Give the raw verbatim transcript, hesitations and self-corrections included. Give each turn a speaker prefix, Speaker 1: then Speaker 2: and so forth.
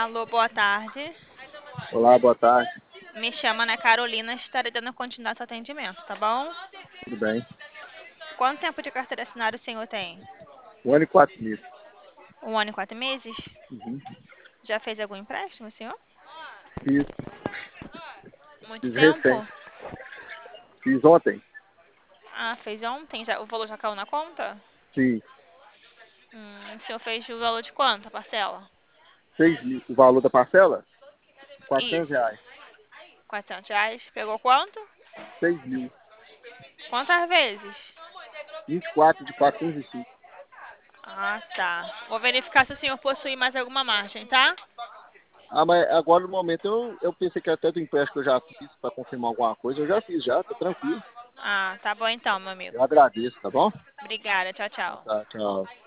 Speaker 1: Alô, boa tarde.
Speaker 2: Olá, boa tarde.
Speaker 1: Me chama Ana Carolina, estarei dando continuidade ao atendimento, tá bom?
Speaker 2: Tudo bem?
Speaker 1: Quanto tempo de carteira assinada o senhor tem?
Speaker 2: Um ano e quatro meses.
Speaker 1: Um ano e quatro meses?
Speaker 2: Uhum.
Speaker 1: Já fez algum empréstimo, senhor?
Speaker 2: Fiz,
Speaker 1: Muito
Speaker 2: fiz
Speaker 1: tempo?
Speaker 2: recente. Fiz ontem.
Speaker 1: Ah, fez ontem? Já, o valor já caiu na conta?
Speaker 2: Sim,
Speaker 1: Hum, o senhor fez o valor de quanto, a parcela?
Speaker 2: seis mil. O valor da parcela? Quatrocentos
Speaker 1: Isso.
Speaker 2: reais.
Speaker 1: Quatrocentos reais. Pegou quanto?
Speaker 2: Seis mil.
Speaker 1: Quantas vezes?
Speaker 2: Vinte e quatro de quatrocentos e cinco.
Speaker 1: Ah, tá. Vou verificar se o senhor possui mais alguma margem, tá?
Speaker 2: Ah, mas agora no momento eu, eu pensei que até do empréstimo que eu já fiz para confirmar alguma coisa. Eu já fiz, já, tá tranquilo.
Speaker 1: Ah, tá bom então, meu
Speaker 2: Eu
Speaker 1: amigo.
Speaker 2: agradeço, tá bom?
Speaker 1: Obrigada, tchau, tchau.
Speaker 2: Tá, tchau.